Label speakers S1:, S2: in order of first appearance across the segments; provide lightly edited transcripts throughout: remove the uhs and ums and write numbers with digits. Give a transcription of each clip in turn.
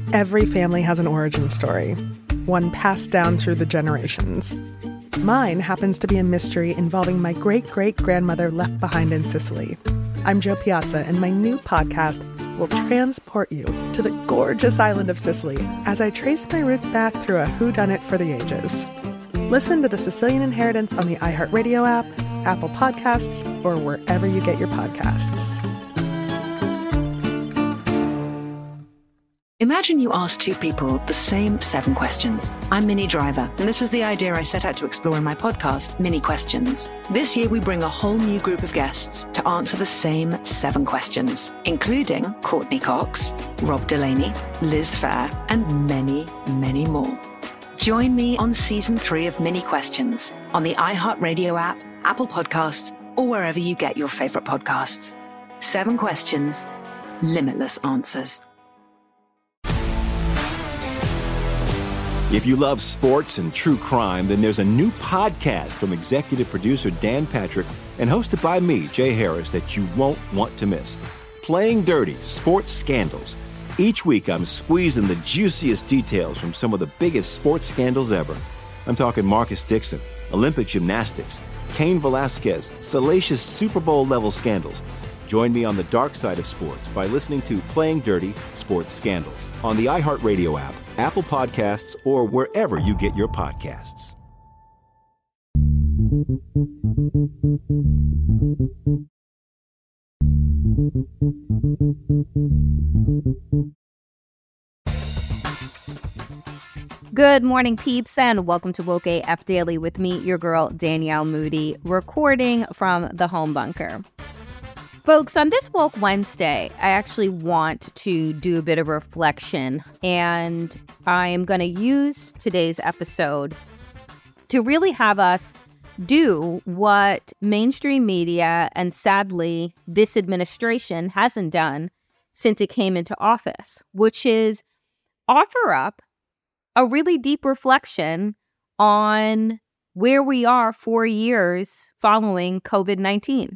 S1: Every family has an origin story, one passed down through the generations. Mine happens to be a mystery involving my great-great-grandmother left behind in Sicily. I'm Jo Piazza, and my new podcast will transport you to the gorgeous island of Sicily as I trace my roots back through a whodunit for the ages. Listen to The Sicilian Inheritance on the iHeartRadio app, Apple Podcasts, or wherever you get your podcasts.
S2: Imagine you ask two people the same 7 questions. I'm Minnie Driver, and this was the idea I set out to explore in my podcast, Minnie Questions. This year, we bring a whole new group of guests to answer the same 7 questions, including Courtney Cox, Rob Delaney, Liz Phair, and many, many more. Join me on Season 3 of Minnie Questions on the iHeartRadio app, Apple Podcasts, or wherever you get your favorite podcasts. 7 questions, limitless answers.
S3: If you love sports and true crime, then there's a new podcast from executive producer Dan Patrick and hosted by me, Jay Harris, that you won't want to miss. Playing Dirty: Sports Scandals. Each week, I'm squeezing the juiciest details from some of the biggest sports scandals ever. I'm talking Marcus Dixon, Olympic gymnastics, Cain Velasquez, salacious Super Bowl-level scandals. Join me on the dark side of sports by listening to Playing Dirty: Sports Scandals on the iHeartRadio app, Apple Podcasts, or wherever you get your podcasts.
S4: Good morning, peeps, and welcome to Woke AF Daily with me, your girl, Danielle Moody, recording from the home bunker. Folks, on this Woke Wednesday, I actually want to do a bit of reflection, and I am going to use today's episode to really have us do what mainstream media and sadly this administration hasn't done since it came into office, which is offer up a really deep reflection on where we are 4 years following COVID-19.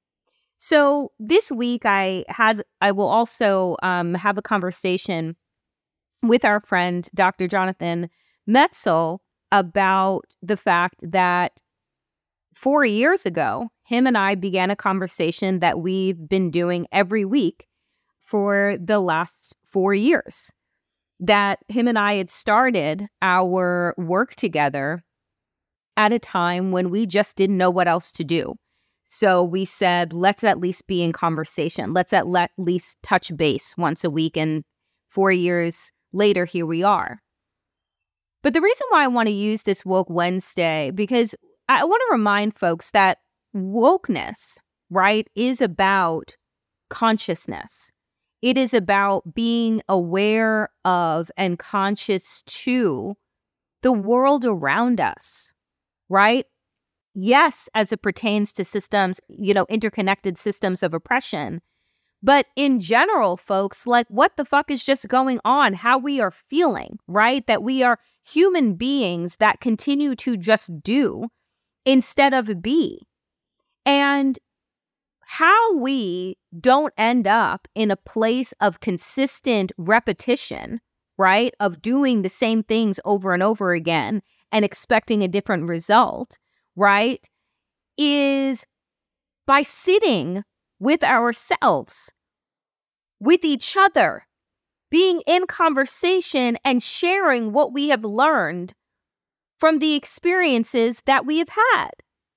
S4: So this week, I will also have a conversation with our friend, Dr. Jonathan Metzl, about the fact that 4 years ago, him and I began a conversation that we've been doing every week for the last 4 years. That him and I had started our work together at a time when we just didn't know what else to do. So we said, let's at least be in conversation. Let's at least touch base once a week. And 4 years later, here we are. But the reason why I want to use this Woke Wednesday, because I want to remind folks that wokeness, right, is about consciousness. It is about being aware of and conscious to the world around us, right? Yes, as it pertains to systems, interconnected systems of oppression. But in general, folks, like what the fuck is just going on, how we are feeling, right? That we are human beings that continue to just do instead of be. And how we don't end up in a place of consistent repetition, right? Of doing the same things over and over again and expecting a different result, right, is by sitting with ourselves, with each other, being in conversation and sharing what we have learned from the experiences that we have had.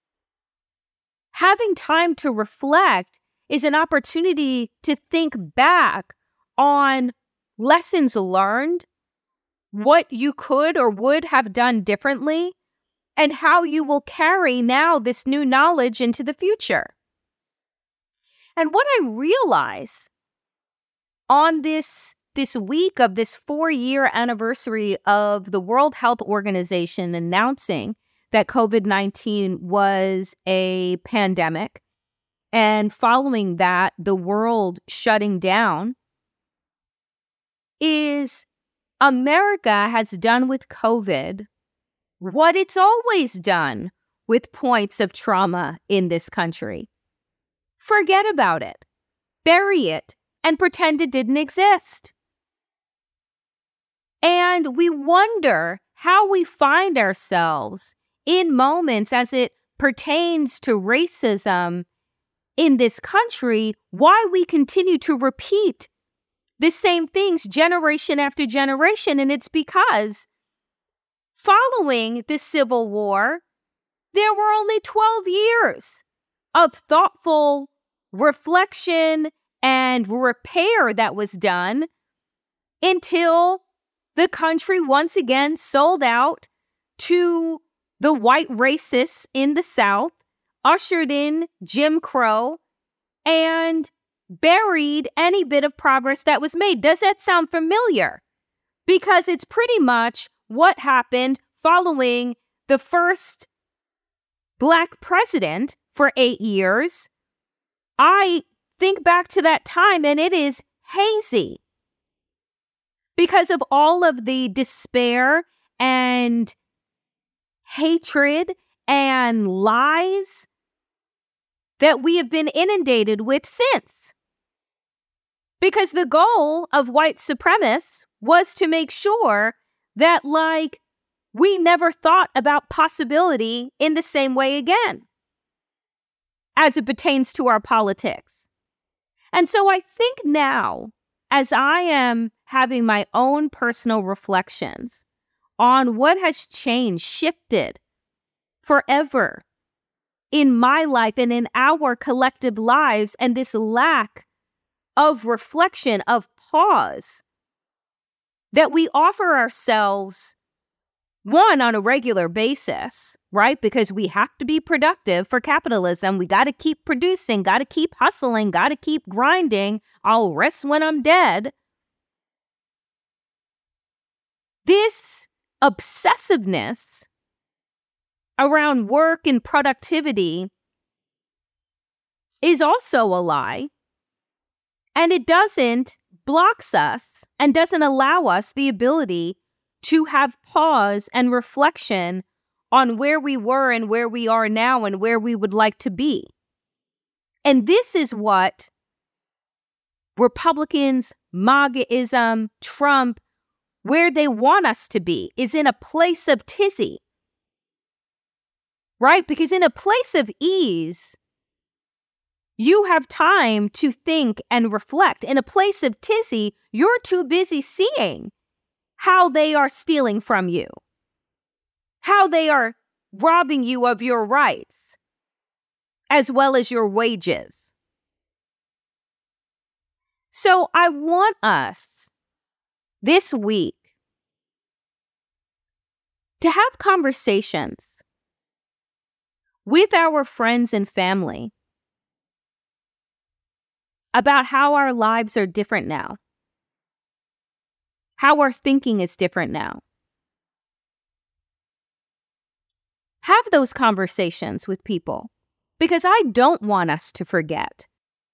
S4: Having time to reflect is an opportunity to think back on lessons learned, what you could or would have done differently, and how you will carry now this new knowledge into the future. And what I realize on this week of this 4-year anniversary of the World Health Organization announcing that COVID-19 was a pandemic, and following that, the world shutting down, is America has done with COVID what it's always done with points of trauma in this country. Forget about it, bury it, and pretend it didn't exist. And we wonder how we find ourselves in moments as it pertains to racism in this country, why we continue to repeat the same things generation after generation. And it's because following the Civil War, there were only 12 years of thoughtful reflection and repair that was done until the country once again sold out to the white racists in the South, ushered in Jim Crow, and buried any bit of progress that was made. Does that sound familiar? Because it's pretty much what happened following the first Black president for 8 years. I think back to that time and it is hazy because of all of the despair and hatred and lies that we have been inundated with since. Because the goal of white supremacists was to make sure that, we never thought about possibility in the same way again as it pertains to our politics. And so I think now, as I am having my own personal reflections on what has changed, shifted forever in my life and in our collective lives, and this lack of reflection, of pause that we offer ourselves, one, on a regular basis, right? Because we have to be productive for capitalism. We got to keep producing, got to keep hustling, got to keep grinding. I'll rest when I'm dead. This obsessiveness around work and productivity is also a lie. And it blocks us and doesn't allow us the ability to have pause and reflection on where we were and where we are now and where we would like to be. And this is what Republicans, MAGAism, Trump, where they want us to be, is in a place of tizzy. Right? Because in a place of ease, you have time to think and reflect. In a place of tizzy, you're too busy seeing how they are stealing from you, how they are robbing you of your rights, as well as your wages. So I want us this week to have conversations with our friends and family about how our lives are different now, how our thinking is different now. Have those conversations with people, because I don't want us to forget.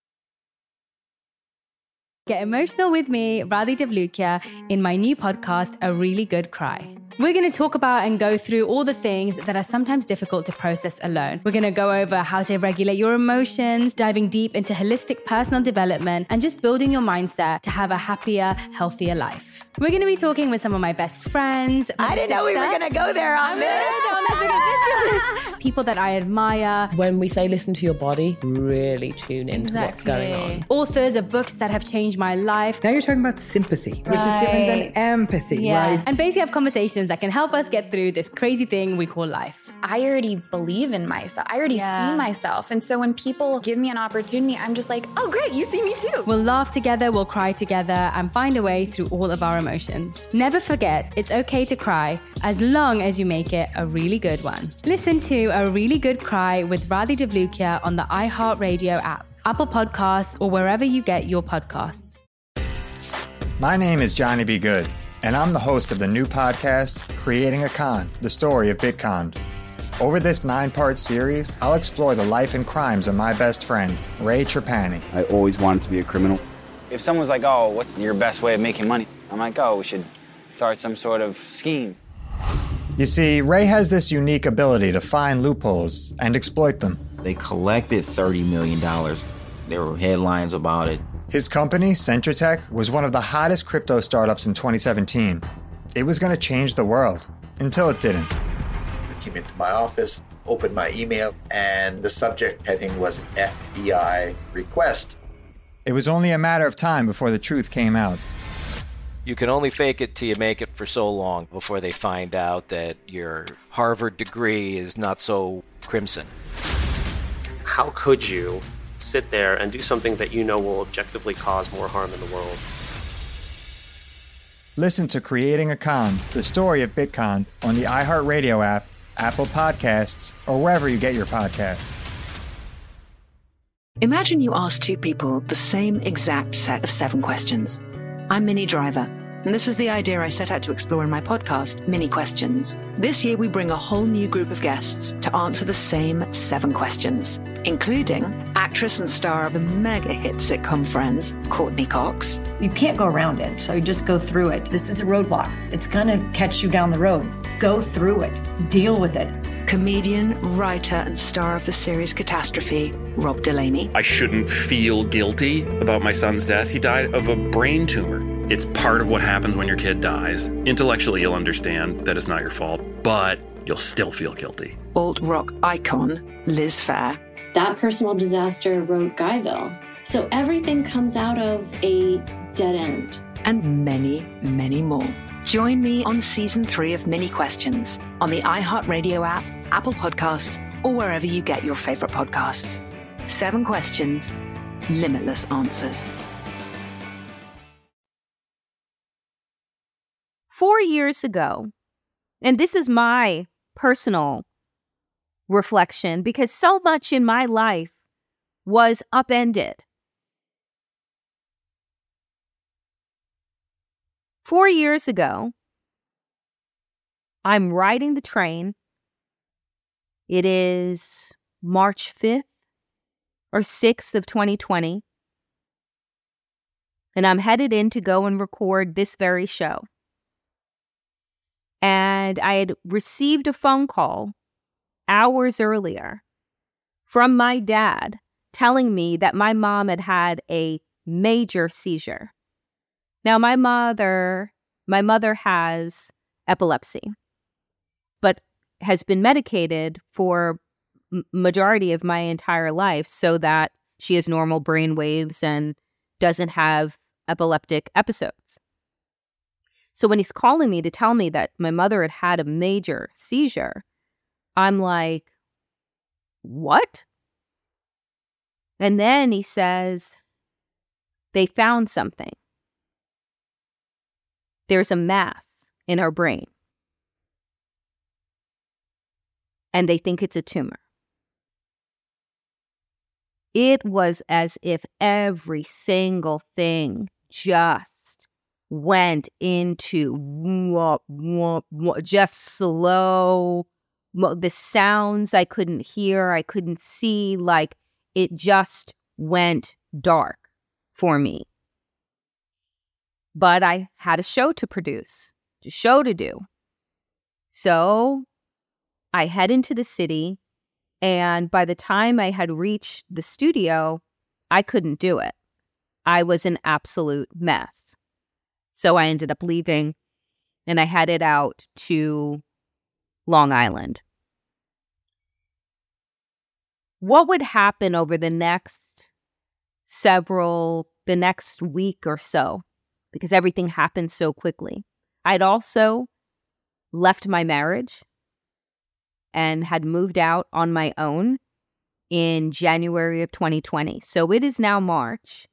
S5: Get emotional with me, Radhi Devlukia, in my new podcast, A Really Good Cry. We're going to talk about and go through all the things that are sometimes difficult to process alone. We're going to go over how to regulate your emotions, diving deep into holistic personal development, and just building your mindset to have a happier, healthier life. We're going to be talking with some of my best friends.
S2: I didn't know we were going to go there on this.
S5: People that I admire.
S6: When we say listen to your body, really tune into what's going on.
S5: Authors of books that have changed my life.
S7: Now you're talking about sympathy, which is different than empathy, right?
S5: And basically have conversations that can help us get through this crazy thing we call life.
S8: I already believe in myself. I already see myself. And so when people give me an opportunity, I'm just like, oh, great, you see me too.
S5: We'll laugh together, we'll cry together, and find a way through all of our emotions. Never forget, it's okay to cry as long as you make it a really good one. Listen to A Really Good Cry with Radhi Devlukia on the iHeartRadio app, Apple Podcasts, or wherever you get your podcasts.
S9: My name is Johnny B. Good, and I'm the host of the new podcast, Creating a Con, the story of Bitcoin. Over this 9-part series, I'll explore the life and crimes of my best friend, Ray Trapani.
S10: I always wanted to be a criminal. If someone's like, oh, what's your best way of making money? I'm like, oh, we should start some sort of scheme.
S9: You see, Ray has this unique ability to find loopholes and exploit them.
S11: They collected $30 million. There were headlines about it.
S9: His company, Centratech, was one of the hottest crypto startups in 2017. It was going to change the world, until it didn't.
S12: I came into my office, opened my email, and the subject heading was FBI request.
S9: It was only a matter of time before the truth came out.
S13: You can only fake it till you make it for so long before they find out that your Harvard degree is not so crimson.
S14: How could you sit there and do something that you know will objectively cause more harm in the world?
S9: Listen to Creating a Con, the story of Bitcon, on the iHeartRadio app, Apple Podcasts, or wherever you get your podcasts.
S2: Imagine you ask two people the same exact set of 7 questions. I'm Minnie Driver, and this was the idea I set out to explore in my podcast, Mini Questions. This year, we bring a whole new group of guests to answer the same 7 questions, including actress and star of the mega hit sitcom Friends, Courtney Cox.
S15: You can't go around it, so you just go through it. This is a roadblock. It's going to catch you down the road. Go through it. Deal with it.
S2: Comedian, writer, and star of the series Catastrophe, Rob Delaney.
S16: I shouldn't feel guilty about my son's death. He died of a brain tumor. It's part of what happens when your kid dies. Intellectually, you'll understand that it's not your fault, but you'll still feel guilty.
S2: Alt-rock icon, Liz Phair.
S17: That personal disaster wrote Guyville. So everything comes out of a dead end.
S2: And many, many more. Join me on Season 3 of Mini Questions on the iHeartRadio app, Apple Podcasts, or wherever you get your favorite podcasts. 7 questions, limitless answers.
S4: 4 years ago, and this is my personal reflection because so much in my life was upended. 4 years ago, I'm riding the train. It is March 5th or 6th of 2020. And I'm headed in to go and record this very show. And I had received a phone call hours earlier from my dad telling me that my mom had had a major seizure. Now, my mother has epilepsy, but has been medicated for majority of my entire life so that she has normal brain waves and doesn't have epileptic episodes. So when he's calling me to tell me that my mother had had a major seizure, I'm like, what? And then he says, they found something. There's a mass in her brain. And they think it's a tumor. It was as if every single thing just went into just slow. The sounds I couldn't hear, I couldn't see, like it just went dark for me. But I had a show to produce, a show to do. So I head into the city, and by the time I had reached the studio, I couldn't do it. I was an absolute mess. So I ended up leaving, and I headed out to Long Island. What would happen over the next week or so? Because everything happened so quickly. I'd also left my marriage and had moved out on my own in January of 2020. So it is now March.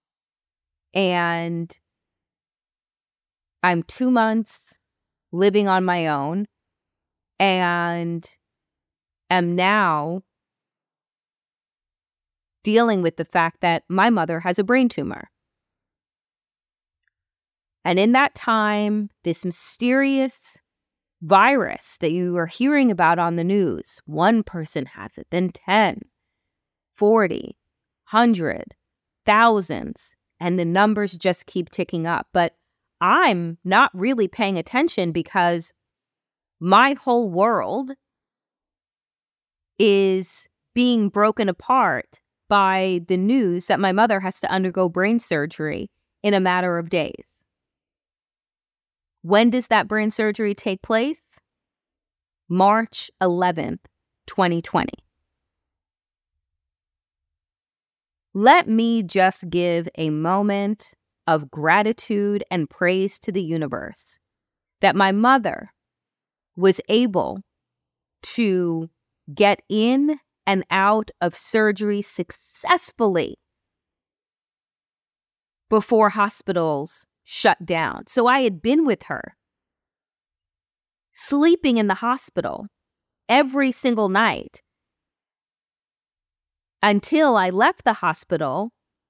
S4: And I'm 2 months living on my own and am now dealing with the fact that my mother has a brain tumor. And in that time, this mysterious virus that you are hearing about on the news, one person has it, then 10, 40, 100, thousands, and the numbers just keep ticking up. But I'm not really paying attention because my whole world is being broken apart by the news that my mother has to undergo brain surgery in a matter of days. When does that brain surgery take place? March 11th, 2020. Let me just give a moment of gratitude and praise to the universe that my mother was able to get in and out of surgery successfully before hospitals shut down. So I had been with her, sleeping in the hospital every single night until I left the hospital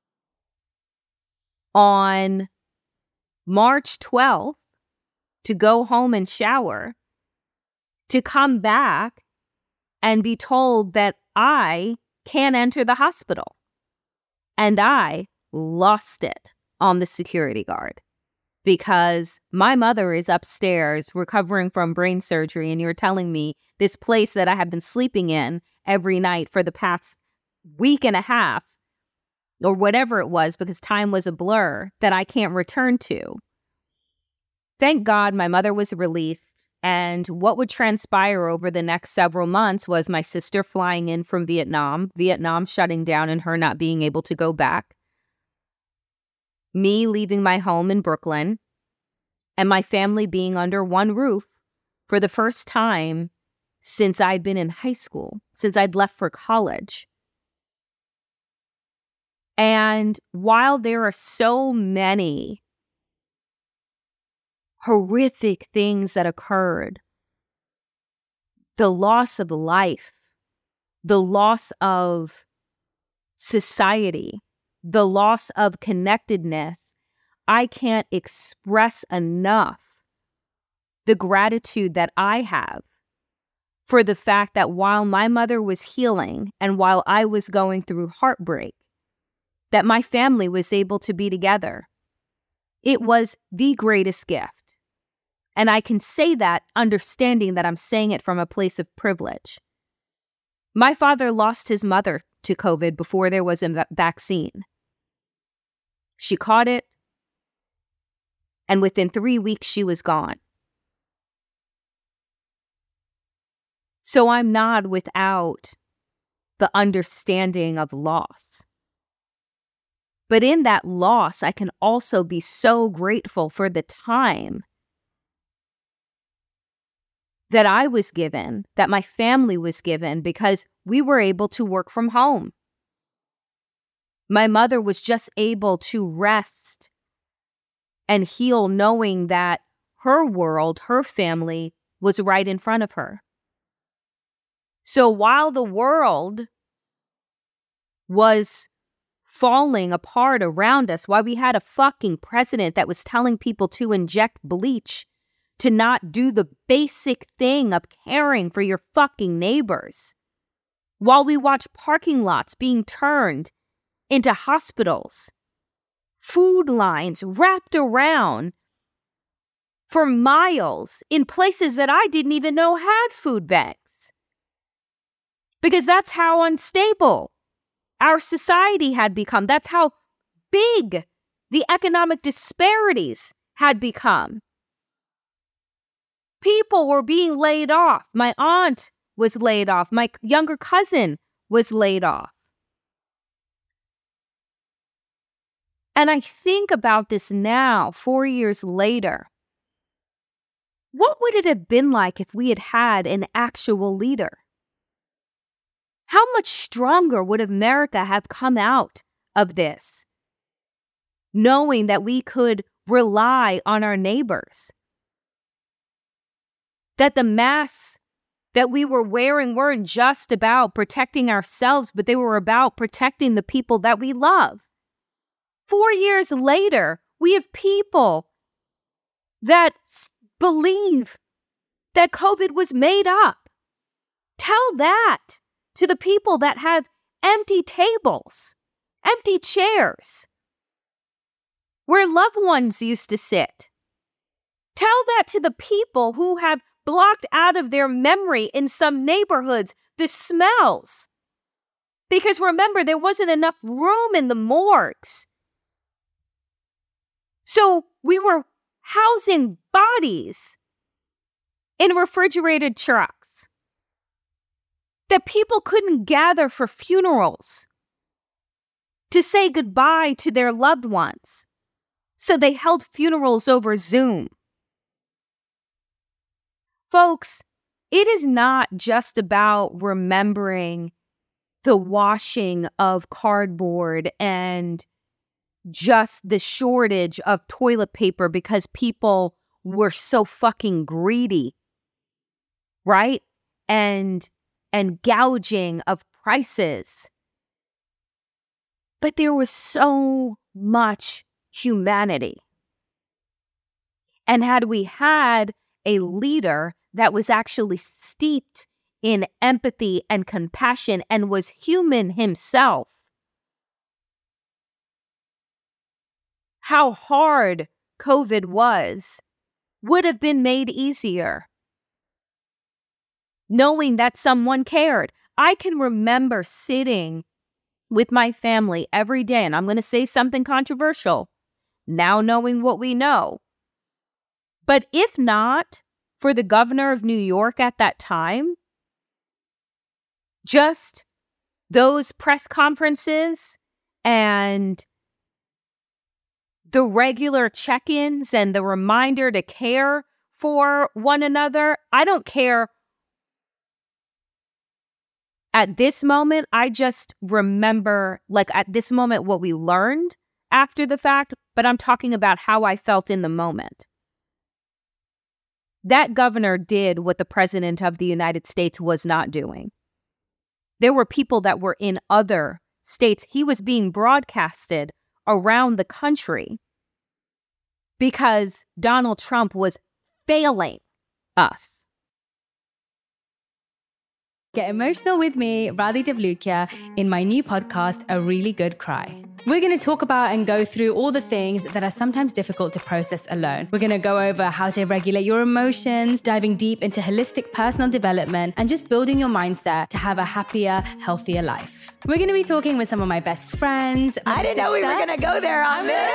S4: on March 12th to go home and shower, to come back and be told that I can't enter the hospital. And I lost it on the security guard because my mother is upstairs recovering from brain surgery, and you're telling me this place that I have been sleeping in every night for the past week and a half or whatever it was, because time was a blur, that I can't return to. Thank God my mother was released, and what would transpire over the next several months was my sister flying in from Vietnam shutting down and her not being able to go back, me leaving my home in Brooklyn, and my family being under one roof for the first time since I'd been in high school, since I'd left for college. And while there are so many horrific things that occurred, the loss of life, the loss of society, the loss of connectedness, I can't express enough the gratitude that I have for the fact that while my mother was healing and while I was going through heartbreak, that my family was able to be together. It was the greatest gift. And I can say that understanding that I'm saying it from a place of privilege. My father lost his mother to COVID before there was a vaccine. She caught it, and within 3 weeks, she was gone. So I'm not without the understanding of loss. But in that loss, I can also be so grateful for the time that I was given, that my family was given, because we were able to work from home. My mother was just able to rest and heal, knowing that her world, her family, was right in front of her. So while the world was falling apart around us, while we had a fucking president that was telling people to inject bleach, to not do the basic thing of caring for your fucking neighbors, while we watch parking lots being turned into hospitals, food lines wrapped around for miles in places that I didn't even know had food banks, because that's how unstable our society had become. That's how big the economic disparities had become. People were being laid off. My aunt was laid off. My younger cousin was laid off. And I think about this now, 4 years later. What would it have been like if we had had an actual leader? How much stronger would America have come out of this, knowing that we could rely on our neighbors? That the masks that we were wearing weren't just about protecting ourselves, but they were about protecting the people that we love. 4 years later, we have people that believe that COVID was made up. Tell that to the people that have empty tables, empty chairs, where loved ones used to sit. Tell that to the people who have blocked out of their memory in some neighborhoods the smells. Because remember, there wasn't enough room in the morgues. So we were housing bodies in refrigerated trucks, that people couldn't gather for funerals to say goodbye to their loved ones. So they held funerals over Zoom. Folks, it is not just about remembering the washing of cardboard and just the shortage of toilet paper because people were so fucking greedy, right? And gouging of prices. But there was so much humanity. And had we had a leader that was actually steeped in empathy and compassion and was human himself, how hard COVID was would have been made easier. Knowing that someone cared. I can remember sitting with my family every day, and I'm going to say something controversial, now knowing what we know. But if not for the governor of New York at that time, just those press conferences and the regular check-ins and the reminder to care for one another, I don't care. At this moment, I just remember, like at this moment, what we learned after the fact, but I'm talking about how I felt in the moment. That governor did what the president of the United States was not doing. There were people that were in other states. He was being broadcasted around the country because Donald Trump was failing us.
S5: Get emotional with me, Radhi Devlukia, in my new podcast, A Really Good Cry. We're going to talk about and go through all the things that are sometimes difficult to process alone. We're going to go over how to regulate your emotions, diving deep into holistic personal development, and just building your mindset to have a happier, healthier life. We're going to be talking with some of my best friends.
S2: I didn't know we were going to go there on this.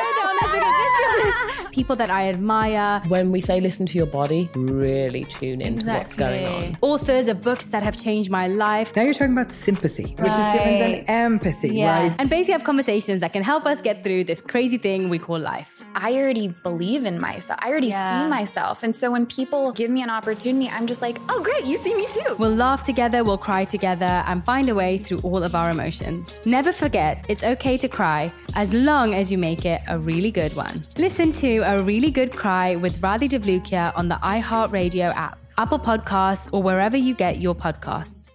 S5: People that I admire.
S6: When we say listen to your body, really tune into what's going on.
S5: Authors of books that have changed my life.
S7: Now you're talking about sympathy, which is different than empathy, right?
S5: And basically have conversations that can help us get through this crazy thing we call life.
S8: I already believe in myself. I already see myself. And so when people give me an opportunity, I'm just like, oh, great, you see me too.
S5: We'll laugh together, we'll cry together, and find a way through all of our emotions. Never forget, it's okay to cry as long as you make it a really good one. Listen to A Really Good Cry with Radhi Devlukia on the iHeartRadio app, Apple Podcasts, or wherever you get your podcasts.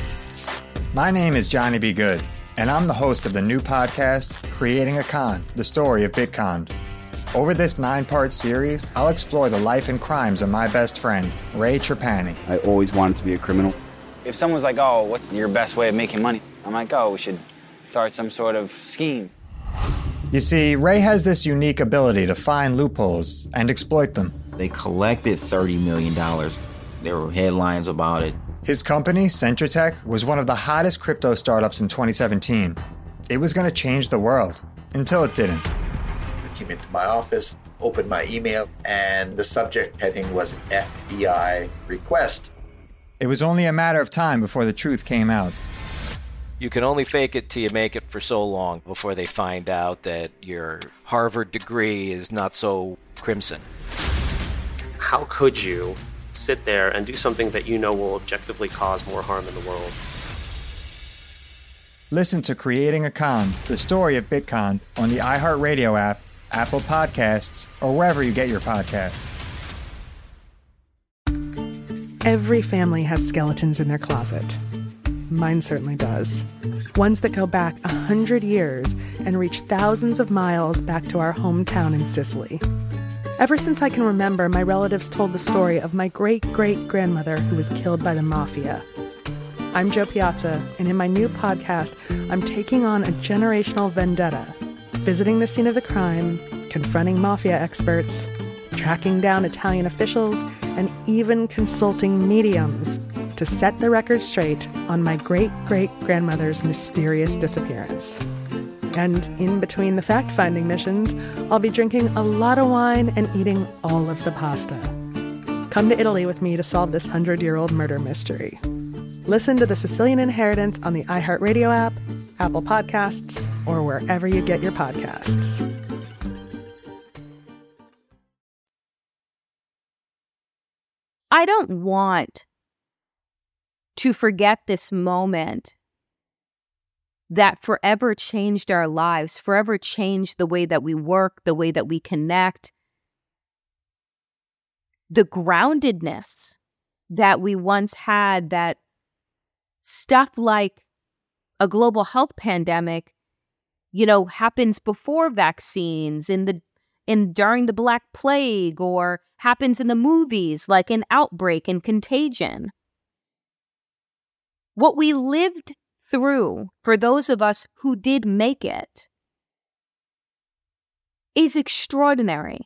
S9: My name is Johnny B. Good, and I'm the host of the new podcast, Creating a Con, the story of Bitcoin. Over this 9-part series, I'll explore the life and crimes of my best friend, Ray Trapani.
S10: I always wanted to be a criminal. If someone's like, oh, what's your best way of making money? I'm like, oh, we should start some sort of scheme.
S9: You see, Ray has this unique ability to find loopholes and exploit them.
S11: They collected $30 million. There were headlines about it.
S9: His company, Centratech, was one of the hottest crypto startups in 2017. It was going to change the world, until it didn't.
S12: I came into my office, opened my email, and the subject heading was FBI request.
S9: It was only a matter of time before the truth came out.
S13: You can only fake it till you make it for so long before they find out that your Harvard degree is not so crimson.
S14: How could you sit there and do something that you know will objectively cause more harm in the world?
S9: Listen to Creating a Con, the story of Bitcoin, on the iHeartRadio app, Apple Podcasts, or wherever you get your podcasts.
S1: Every family has skeletons in their closet. Mine certainly does. Ones that go back 100 years and reach thousands of miles back to our hometown in Sicily. Ever since I can remember, my relatives told the story of my great-great-grandmother who was killed by the mafia. I'm Jo Piazza, and in my new podcast, I'm taking on a generational vendetta, visiting the scene of the crime, confronting mafia experts, tracking down Italian officials, and even consulting mediums to set the record straight on my great-great-grandmother's mysterious disappearance. And in between the fact-finding missions, I'll be drinking a lot of wine and eating all of the pasta. Come to Italy with me to solve this 100-year-old murder mystery. Listen to The Sicilian Inheritance on the iHeartRadio app, Apple Podcasts, or wherever you get your podcasts.
S4: I don't want to forget this moment that forever changed our lives, forever changed the way that we work, the way that we connect, the groundedness that we once had, that stuff like a global health pandemic, happens before vaccines, during the Black Plague, or happens in the movies like an outbreak and Contagion. What we lived through, for those of us who did make it, is extraordinary.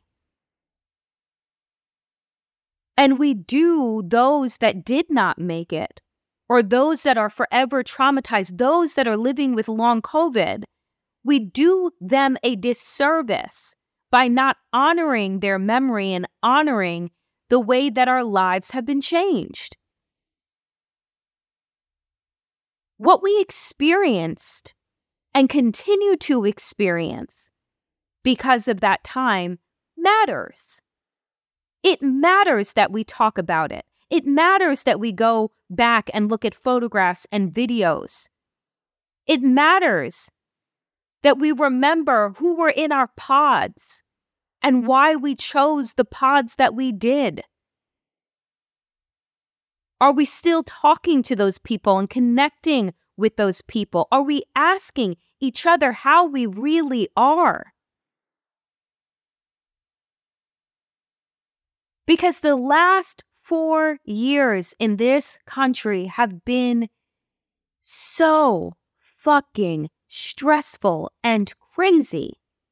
S4: And we do those that did not make it, or those that are forever traumatized, those that are living with long COVID, we do them a disservice by not honoring their memory and honoring the way that our lives have been changed. What we experienced and continue to experience because of that time matters. It matters that we talk about it. It matters that we go back and look at photographs and videos. It matters that we remember who were in our pods and why we chose the pods that we did. Are we still talking to those people and connecting with those people? Are we asking each other how we really are? Because the last 4 years in this country have been so fucking stressful and crazy.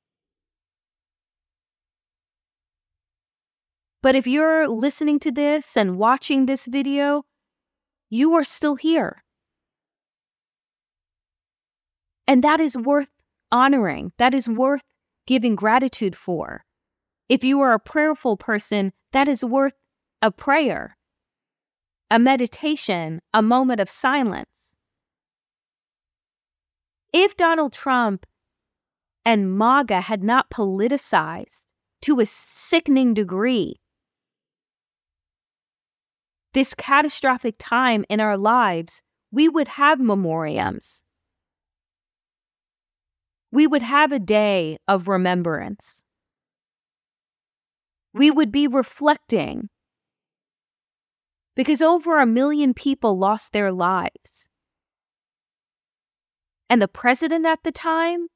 S4: But if you're listening to this and watching this video, you are still here. And that is worth honoring. That is worth giving gratitude for. If you are a prayerful person, that is worth a prayer, a meditation, a moment of silence. If Donald Trump and MAGA had not politicized to a sickening degree this catastrophic time in our lives, we would have memoriams. We would have a day of remembrance. We would be reflecting because over 1 million people lost their lives. And the president at the time,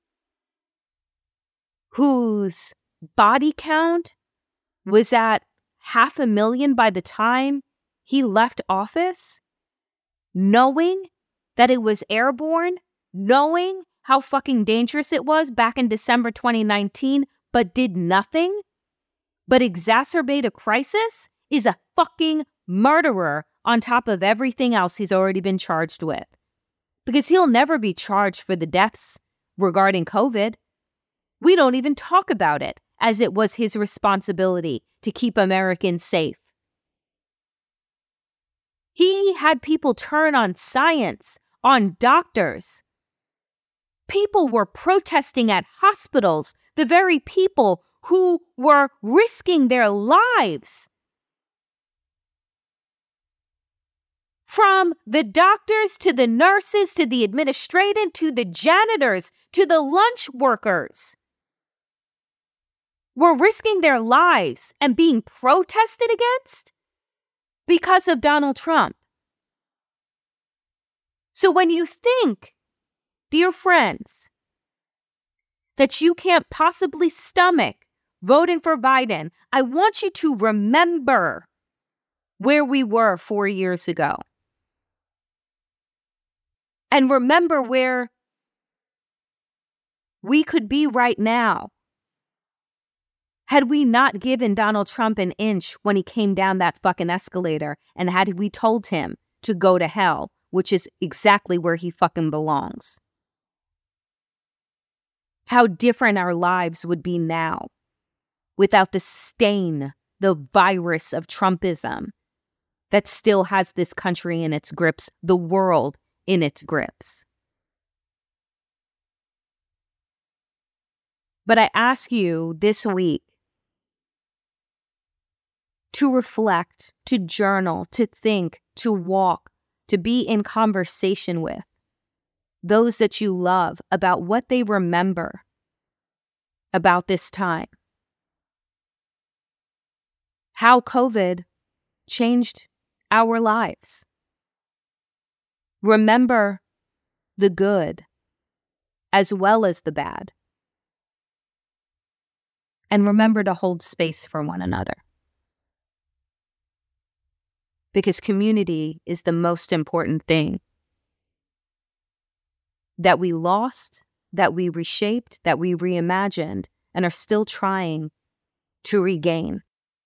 S4: whose body count was at 500,000 by the time he left office, knowing that it was airborne, knowing how fucking dangerous it was back in December 2019, but did nothing, but exacerbate a crisis, is a fucking murderer on top of everything else he's already been charged with. Because he'll never be charged for the deaths regarding COVID. We don't even talk about it as it was his responsibility to keep Americans safe. He had people turn on science, on doctors. People were protesting at hospitals, the very people who were risking their lives. From the doctors to the nurses to the administrative to the janitors to the lunch workers were risking their lives and being protested against because of Donald Trump. So when you think, dear friends, that you can't possibly stomach voting for Biden, I want you to remember where we were 4 years ago. And remember where we could be right now had we not given Donald Trump an inch when he came down that fucking escalator, and had we told him to go to hell, which is exactly where he fucking belongs. how different our lives would be now without the stain, the virus of Trumpism that still has this country in its grips, the world in its grips. But I ask you this week to reflect, to journal, to think, to walk, to be in conversation with those that you love about what they remember about this time. How COVID changed our lives. Remember the good as well as the bad. And remember to hold space for one another. Because community is the most important thing that we lost, that we reshaped, that we reimagined, and are still trying to regain.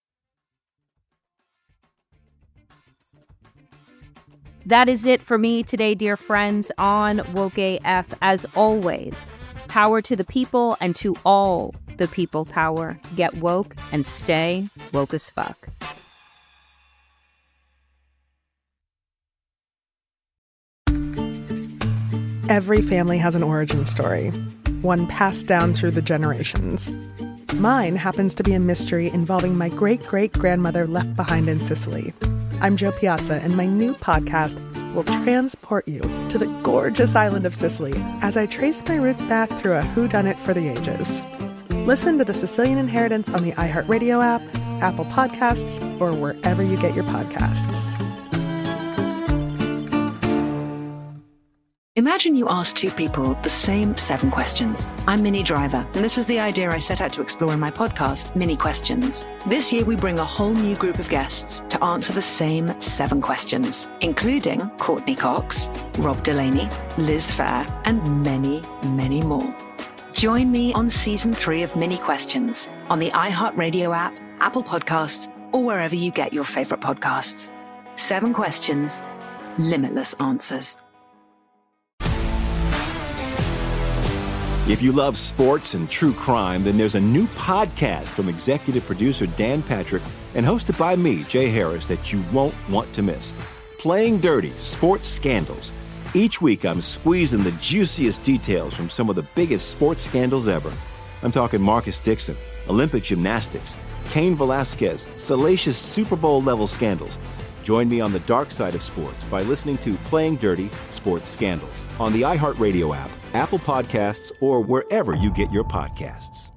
S4: That is it for me today, dear friends, on Woke AF. As always, power to the people and to all the people power. Get woke and stay woke as fuck.
S1: Every family has an origin story, one passed down through the generations. Mine happens to be a mystery involving my great-great-grandmother left behind in Sicily. I'm Jo Piazza, and my new podcast will transport you to the gorgeous island of Sicily as I trace my roots back through a whodunit for the ages. Listen to The Sicilian Inheritance on the iHeartRadio app, Apple Podcasts, or wherever you get your podcasts.
S2: Imagine you ask two people the same 7 questions. I'm Minnie Driver, and this was the idea I set out to explore in my podcast, Mini Questions. This year, we bring a whole new group of guests to answer the same 7 questions, including Courtney Cox, Rob Delaney, Liz Phair, and many, many more. Join me on Season 3 of Mini Questions on the iHeartRadio app, Apple Podcasts, or wherever you get your favorite podcasts. 7 questions, limitless answers.
S3: If you love sports and true crime, then there's a new podcast from executive producer Dan Patrick and hosted by me, Jay Harris, that you won't want to miss. Playing Dirty: Sports Scandals. Each week, I'm squeezing the juiciest details from some of the biggest sports scandals ever. I'm talking Marcus Dixon, Olympic gymnastics, Cain Velasquez, salacious Super Bowl-level scandals. Join me on the dark side of sports by listening to Playing Dirty: Sports Scandals on the iHeartRadio app, Apple Podcasts, or wherever you get your podcasts.